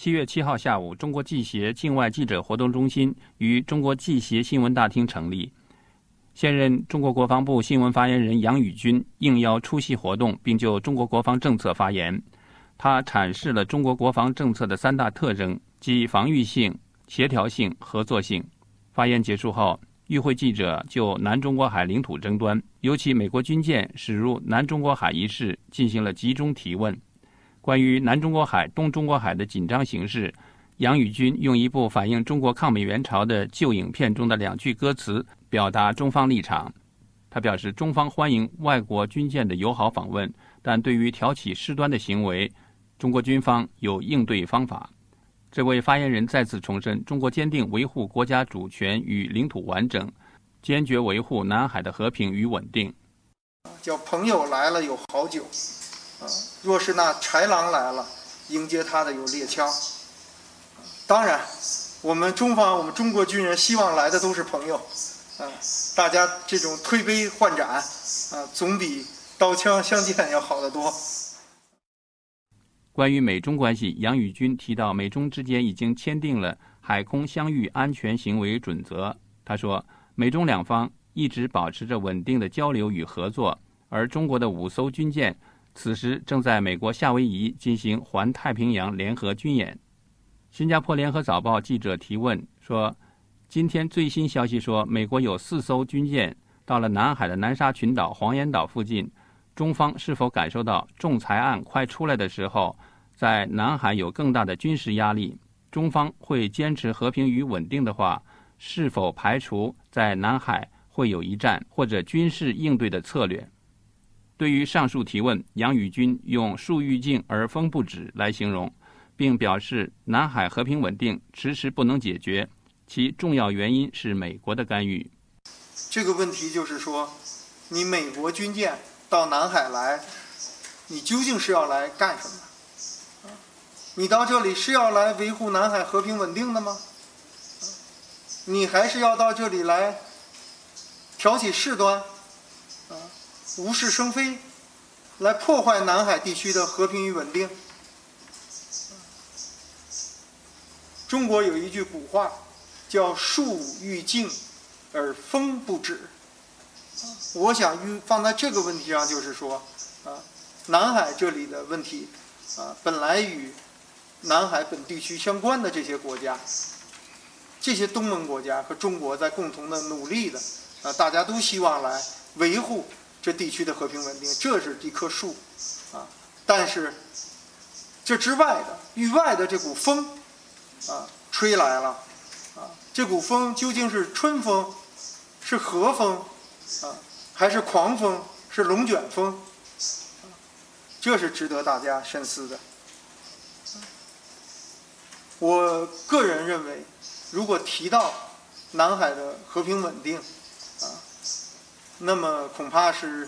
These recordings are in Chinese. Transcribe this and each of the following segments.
7月7号下午，中国记协境外记者活动中心于中国记协新闻大厅成立。现任中国国防部新闻发言人杨宇军应邀出席活动，并就中国国防政策发言。他阐释了中国国防政策的3大特征，即防御性、协调性、合作性。发言结束后，与会记者就南中国海领土争端，尤其美国军舰驶入南中国海一事进行了集中提问。关于南中国海、东中国海的紧张形势，杨宇军用一部反映中国抗美援朝的旧影片中的2句歌词表达中方立场。他表示，中方欢迎外国军舰的友好访问，但对于挑起事端的行为，中国军方有应对方法。这位发言人再次重申，中国坚定维护国家主权与领土完整，坚决维护南海的和平与稳定。 叫朋友来了有好酒，若是那豺狼来了，迎接他的有猎枪。当然，我们中方，我们中国军人希望来的都是朋友，大家这种推杯换盏，总比刀枪相见要好得多。 关于美中关系，杨宇军提到，美中之间已经签订了海空相遇安全行为准则。他说，美中两方一直保持着稳定的交流与合作，而中国的5艘军舰此时正在美国夏威夷进行环太平洋联合军演。新加坡联合早报记者提问说，今天最新消息说，美国有4艘军舰到了南海的南沙群岛、黄岩岛附近，中方是否感受到仲裁案快出来的时候，在南海有更大的军事压力？中方会坚持和平与稳定的话，是否排除在南海会有一战或者军事应对的策略？对于上述提问，杨宇军用树欲静而风不止来形容，并表示南海和平稳定迟迟不能解决，其重要原因是美国的干预。 这个问题就是说，你美国军舰到南海来，你究竟是要来干什么？你到这里是要来维护南海和平稳定的吗？你还是要到这里来挑起事端，无事生非，来破坏南海地区的和平与稳定？中国有一句古话叫树欲静而风不止。我想放在这个问题上，就是说，南海这里的问题，本来与南海本地区相关的这些国家，这些东盟国家和中国在共同的努力的，大家都希望来维护这地区的和平稳定，这是一棵树，但是这之外的域外的这股风，吹来了，这股风究竟是春风，是和风，还是狂风，是龙卷风？这是值得大家深思的。我个人认为，如果提到南海的和平稳定，那么恐怕是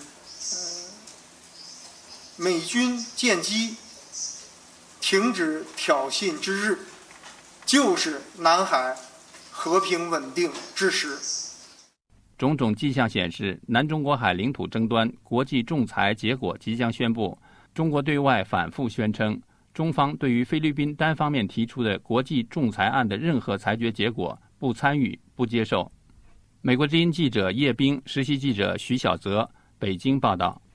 美军舰机停止挑衅之日，就是南海和平稳定之时。 种种迹象显示，南中国海领土争端国际仲裁结果即将宣布。中国对外反复宣称，中方对于菲律宾单方面提出的国际仲裁案的任何裁决结果不参与、不接受。美国之音记者叶冰、实习记者徐小泽，北京报道。